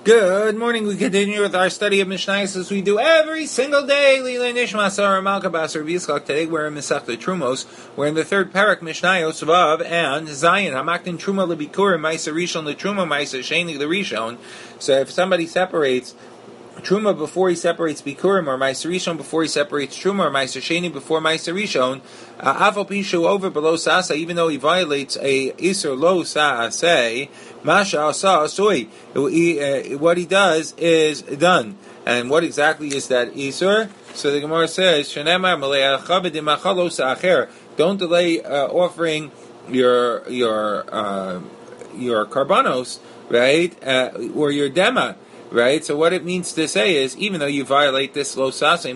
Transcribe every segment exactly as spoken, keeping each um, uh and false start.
Good morning. We continue with our study of Mishnayos as we do every single day. Lila Nishma Sarah Malka Basar V'Yitzchak. Today we're in Masechta Trumos. We're in the third parak Mishnayos Vav and Zayin. Hamaktin Truma LeBikurim Ma'aser Rishon LeTruma Ma'aser Sheni LeRishon. So if somebody separates Truma before he separates Bikurim, or Ma'aser Rishon before he separates Truma, or Ma'aser Sheni before Ma'aser Rishon, Afal Pishu over below Sasa, even though he violates a Isur Lo Sa'aseh, Masha Asa Asui. What he does is done. And what exactly is that Isur? So the Gemara says, Shenemar Male'acha b'dimachalo sa'acher. Don't delay uh, offering your your uh, your karbanos, right, uh, or your dema. Right, so what it means to say is, even though you violate this lo sasa,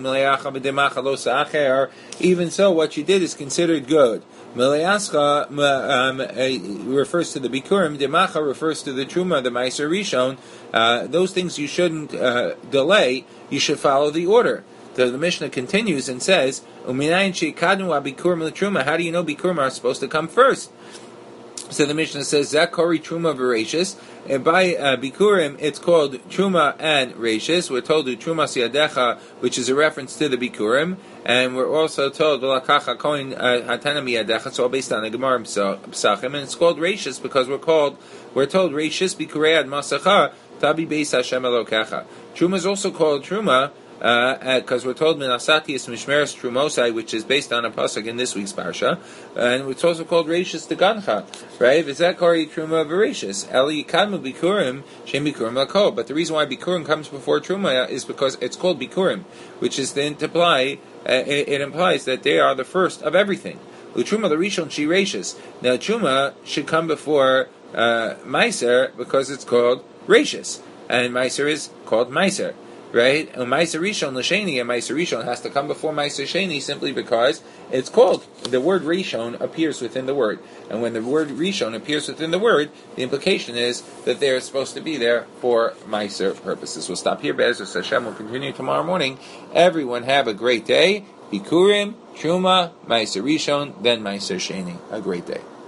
even so, what you did is considered good. Meleascha um, refers to the bikurim, demacha refers to the truma, the ma'aser rishon. Uh, those things you shouldn't uh, delay. You should follow the order. So the Mishnah continues and says, "Uminayin sheikadnu abikurim letruma." How do you know bikurim are supposed to come first? So the Mishnah says, Zakori Truma Veracious. And by uh, Bikurim, it's called Truma and Rashis. We're told Truma Siadecha, which is a reference to the Bikurim. And we're also told Velakacha Koin Hatana Miyadecha, so all based on the Gemara Psachim. And it's called Rashis because we're called, we're told Rashis Bikurei Ad Masacha, Tabi Beis Hashem Elokecha. Truma is also called Truma, because uh, we're told Menasati is Mishmeres Trumosai, which is based on a pasuk in this week's parsha, and it's also called Rashis Degancha, right? V'zakari Truma V'Rashis Eli Kadmu Bikurim Shem Bikurim Lakol. But the reason why Bikurim comes before Truma is because it's called Bikurim, which is then to imply uh, it, it implies that they are the first of everything. Utruma the Rishon Shi Rashis. Now Truma should come before uh, Meiser because it's called Rashis, and Meiser is called Meiser. Right? And Ma'aser Rishon L'Sheni, and Ma'aser Rishon has to come before Ma'aser Sheni simply because it's called, the word Rishon appears within the word. And when the word Rishon appears within the word, the implication is that they're supposed to be there for Ma'aser purposes. We'll stop here. Be'ezus Hashem. We'll continue tomorrow morning. Everyone have a great day. Bikurim, Truma, Ma'aser Rishon, then Ma'aser Sheni. A great day.